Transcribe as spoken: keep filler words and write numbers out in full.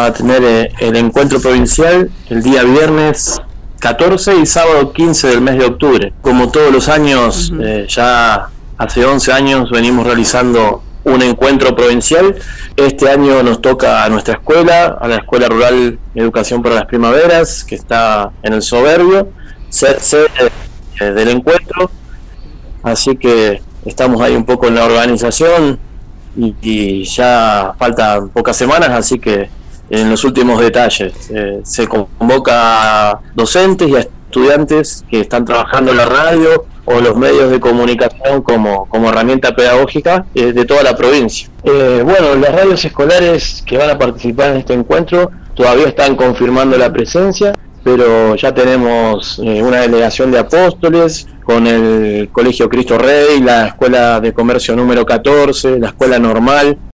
a tener eh, el encuentro provincial el día viernes catorce y sábado quince del mes de octubre. Como todos los años, uh-huh. eh, ya hace once años venimos realizando un encuentro provincial. Este año nos toca a nuestra escuela, a la Escuela Rural Educación para las Primaveras, que está en el Soberbio, ser sede del encuentro. Así que estamos ahí un poco en la organización y, y ya faltan pocas semanas, así que en los últimos detalles. Eh, se convoca a docentes y a estudiantes que están trabajando en la radio o los medios de comunicación como, como herramienta pedagógica eh, de toda la provincia. Eh, bueno, las radios escolares que van a participar en este encuentro todavía están confirmando la presencia, pero ya tenemos eh, una delegación de Apóstoles con el Colegio Cristo Rey, la Escuela de Comercio número catorce, la Escuela Normal,